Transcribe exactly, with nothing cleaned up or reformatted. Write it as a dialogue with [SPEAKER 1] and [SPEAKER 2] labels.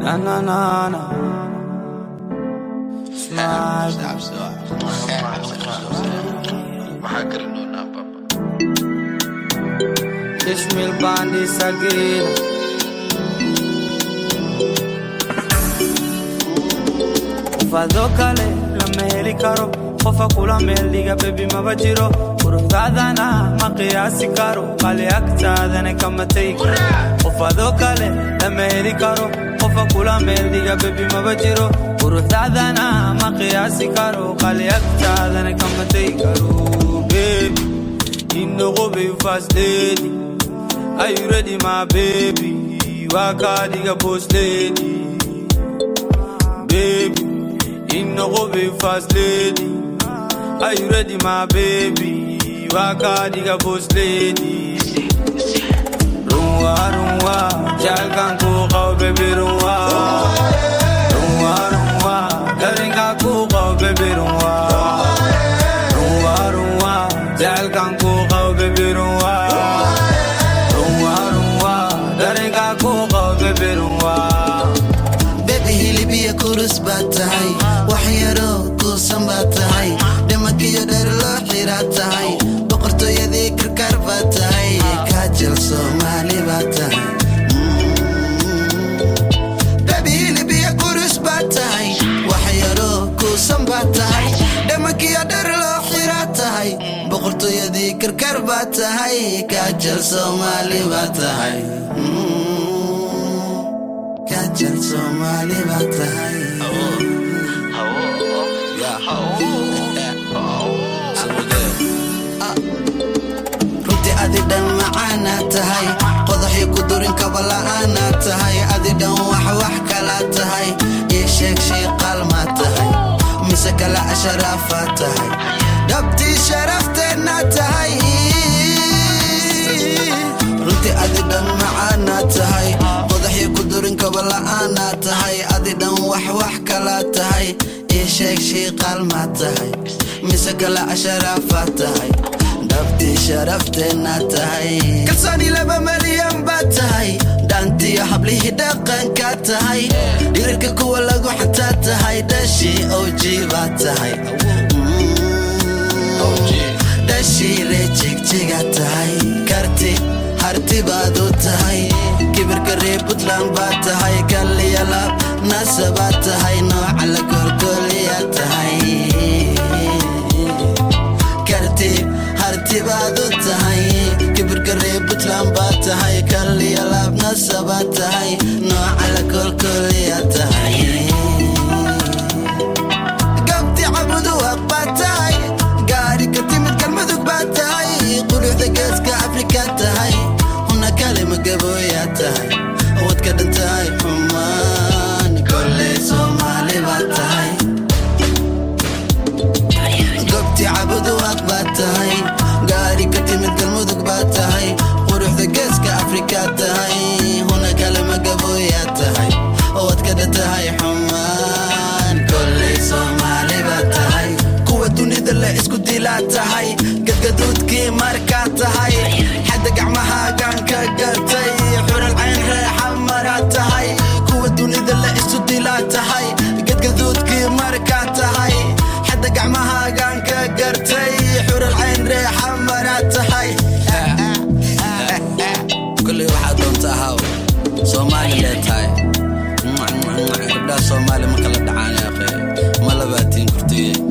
[SPEAKER 1] Na na na na. Smile.
[SPEAKER 2] Stop, stop. Mahakarino papa.
[SPEAKER 1] Ishmael Bandi Sagina. Fadokale la meheli karo. Khofa kula mehliga baby mabajiro. Urudadana maqiyasi karo. Qali aktadane kamateika. Fadokale la meheli karo. Khofa kula mehliga baby mabajiro. Urudadana maqiyasi karo. Qali aktadane kamateika. Baby, you know go be fast lady. Are you ready, my baby? Waka diga boss lady. Baby, you know go be fast lady. Are you ready, my baby? Waka diga boss lady. Rumwa, rumwa, jalkan ko kau baby rumwa. Rumwa, rumwa, daringa ko kau baby rumwa. Rumwa, rumwa, jalkan ko kau baby rumwa. Rumwa, rumwa, daringa ko kau baby rumwa.
[SPEAKER 3] Baby hili biya kurus batay, waxyaro ku sambatay, damakiyo dar loo xiratay, boqorto yadi karkar batay, kajal Somali batay. Baby hili biya kurus batay, waxyaro ku sambatay, damakiyo dar loo xiratay, boqorto yadi karkar batay, kajal Somali batay. Kajal Somali batay. Runti adidan maana tahay, qodaxi ku durin kabala ana tahay, adidan wax wax kala tahay, ii sheeg shay qalma tahay, mise kala asharafa tahay, dabti sharaftena tahay. Runti adidan maana tahay, qodaxi ku durin kabala ana tahay, adidan wax wax kala tahay, ii sheeg shay qalma tahay, mise kala asharafa tahay, dabti sharaftena tahay. Kalsooni laba malyan baa tahay, dhaantiyo hablihi dhaqanka tahay, dhirirka kuwa lagu xataa tahay, dhashii O G baa tahay, dhashii rejigjiga tahay, karti harti baad u tahay, kibirka reer Puntland baa tahay, kaliya laab nasa baa tahay, nooca la gorgoliya tahay, karti harti baad u tahay, kibirka reer Puntland baa tahay, kaliya laab nasa baa tahay, nooca la gorgoliya tahay. Gabti cabudu waq baa tahay, gaari ka timid galmudug baa tahay, quruxda geeska Afrika tahay, huna kalima gaboya tahay, wadka dhantahay xumaan, kolley Somali baa tahay. Gabti cabudu waq baa tahay, gaari ka timid galmudug baa tahay, quruxda geeska Afrika tahay, huna kalima gaboya tahay, wadka dhantahay xumaan, kolley Somali baa tahay. Kuwa dunida la isku dilaa tahay, gadgaduudkii markaa tahay, xadda gacmahaagan ka gartay, xural cayn reexa maraa tahay, kuwa dunida la isu dilaa tahay, gadgaduudkii markaa tahay, xadda gacmahaagan ka gartay, xural cayn reexa maraa tahay. Kulli waxaad doontaa haw Soomaali lee tahay, gabdhaha Soomaali ma kala dhacaan yaa akhay, ma labaatiin kurtiye.